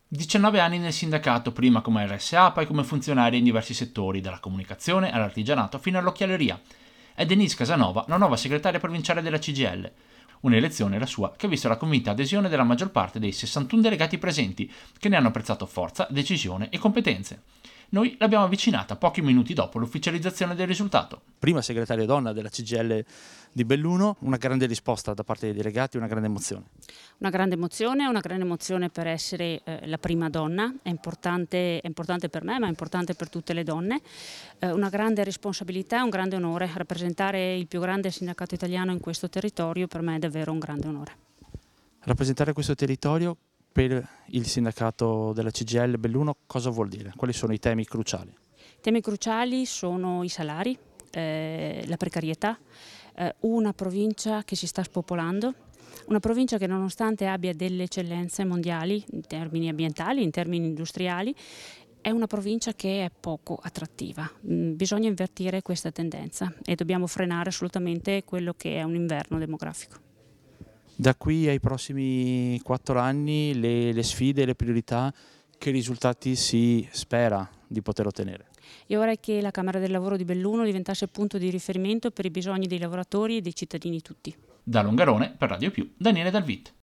19 anni nel sindacato, prima come RSA, poi come funzionaria in diversi settori, dalla comunicazione all'artigianato fino all'occhialeria. È Denise Casanova, la nuova segretaria provinciale della CGIL. Un'elezione, la sua, che ha visto la convinta adesione della maggior parte dei 61 delegati presenti, che ne hanno apprezzato forza, decisione e competenze. Noi l'abbiamo avvicinata pochi minuti dopo l'ufficializzazione del risultato. Prima segretaria donna della CGIL di Belluno, una grande risposta da parte dei delegati, una grande emozione. Una grande emozione per essere la prima donna, è importante per me, ma è importante per tutte le donne. Una grande responsabilità, un grande onore. Rappresentare il più grande sindacato italiano in questo territorio per me è davvero un grande onore. Rappresentare questo territorio per il sindacato della CGIL Belluno cosa vuol dire? Quali sono i temi cruciali? I temi cruciali sono i salari, la precarietà, una provincia che si sta spopolando, una provincia che nonostante abbia delle eccellenze mondiali in termini ambientali, in termini industriali, è una provincia che è poco attrattiva. Bisogna invertire questa tendenza e dobbiamo frenare assolutamente quello che è un inverno demografico. Da qui ai prossimi 4 anni le sfide, le priorità, che risultati si spera di poter ottenere? Io vorrei che la Camera del Lavoro di Belluno diventasse punto di riferimento per i bisogni dei lavoratori e dei cittadini tutti. Da Longarone, per Radio Più, Daniele Dalvit.